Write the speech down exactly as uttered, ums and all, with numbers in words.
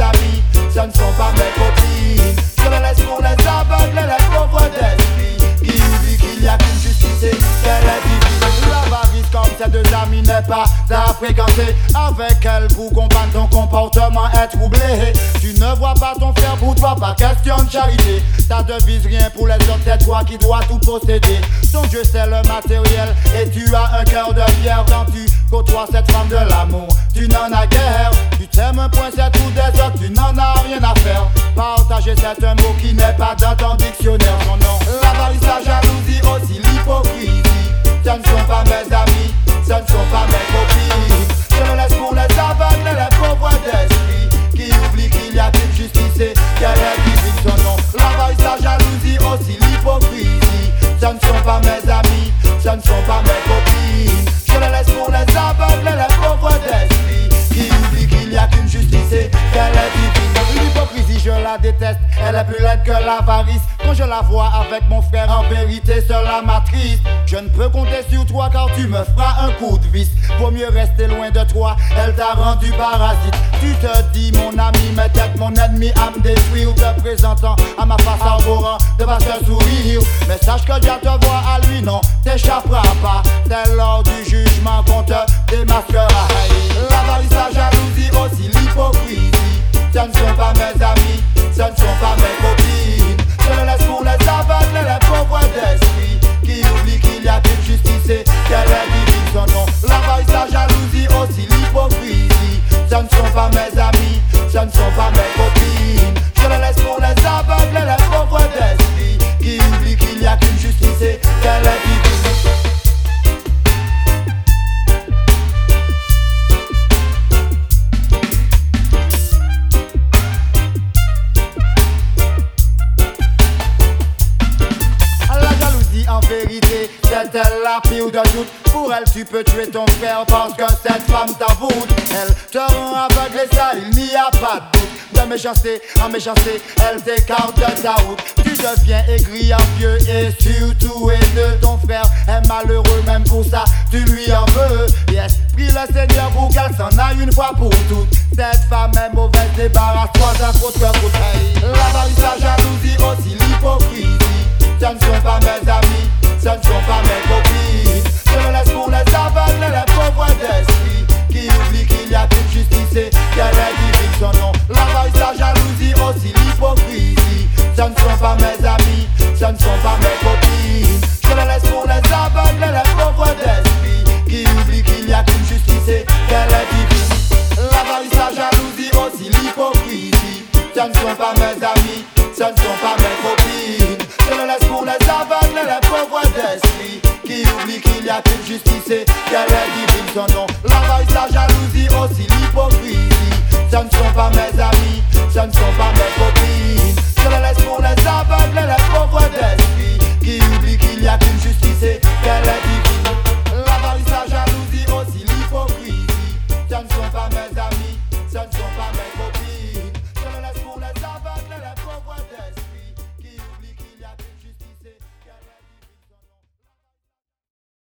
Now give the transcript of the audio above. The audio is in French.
amis, ce ne sont pas mes copines. Je le laisse pour les aveugles et les pauvres d'esprit, qui oublient qu'il n'y a qu'une justice et qu'elle est divine. L'avarice comme ces deux amis n'est pas à fréquenter. Avec elle pour comprendre ton comportement est troublé. Tu ne vois pas ton frère, pour toi pas question de charité. Ta devise rien pour les autres, c'est toi qui dois tout posséder. Ton Dieu c'est le matériel et tu as un cœur de pierre. Quand tu côtoies cette femme de l'amour, tu n'en as guère. Tu t'aimes un point, c'est tout des autres, tu n'en as rien à faire. Partager c'est un mot qui n'est pas dans ton dictionnaire. Son nom, l'avarice, la jalousie, aussi l'hypocrisie. Ce ne sont pas mes amis, ce ne sont pas mes copines. Je le laisse pour les aveugles et les pauvres d'esprit, qui oublient qu'il y a qu'une justice et qu'elle est divine. Son nom, l'avarice, la jalousie, aussi l'hypocrisie. Ce ne sont pas mes amis, ce ne sont pas mes copines. Je le laisse pour les aveugles et les pauvres d'esprit, qui oublient qu'il n'y a qu'une justice et qu'elle est divine. L'hypocrisie je la déteste, elle est plus laide que l'avarice. Quand je la vois avec mon frère, en vérité cela m'attriste. Je ne peux compter sur toi car tu me feras un coup de vis. Vaut mieux rester loin de toi, elle t'a rendu parasite. Tu te dis mon ami, mais peut-être mon ennemi à me détruire. Te présentant à ma face arborant de vaste sourire. Mais sache que Dieu te voit à lui, non, t'échapperas pas. C'est lors du jugement qu'on te démasquera. L'avarice, la jalousie, aussi l'hypocrisie. Ce ne sont pas mes amis, ce ne sont pas mes copines. Je le laisse pour les aveugles et les pauvres d'esprit, qui oublient qu'il y a qu'une justice et qu'elle est divine. Son nom, l'avarice, la jalousie, aussi l'hypocrisie. Ce ne sont pas mes amis, ce ne sont pas mes copines. Je le laisse pour les aveugles et les pauvres d'esprit, qui oublient qu'il y a qu'une justice et qu'elle est divine. En vérité, c'est elle la pire de toutes. Pour elle, tu peux tuer ton frère parce que cette femme t'avoue. Elle te rend aveugle et ça, il n'y a pas de doute. De méchanceté en méchanceté, elle t'écarte de ta route. Tu deviens aigri, envieux et surtout haineux. Ton frère est malheureux, même pour ça, tu lui en veux. Yes, prie le Seigneur pour qu'elle s'en aille une fois pour toutes. Cette femme est mauvaise, débarrasse-toi d'un faute que faute. L'avarice, la jalousie, aussi l'hypocrisie. Ce ne sont pas mes amis, ce ne sont pas mes copines. Je le laisse pour les aveugles et les pauvres d'esprit, qui oublient qu'il y a qu'une justice et qu'elle est divine. Son nom, l'avarice, la jalousie, aussi l'hypocrisie. Ce ne sont pas mes amis, ce ne sont pas mes copines. Je le laisse pour les aveugles et les pauvres d'esprit, qui oublient qu'il y a qu'une justice et qu'elle est divine. L'avarice, la jalousie, aussi l'hypocrisie. Ce ne sont pas mes amis, ce ne sont pas mes copines. Je le laisse pour les aveugles et les pauvres d'esprit, qui oublient qu'il y a qu'une justice et qu'elle est divine. Son nom, l'avarice, la jalousie, aussi l'hypocrisie. Ce ne sont pas mes amis, ce ne sont pas mes copines.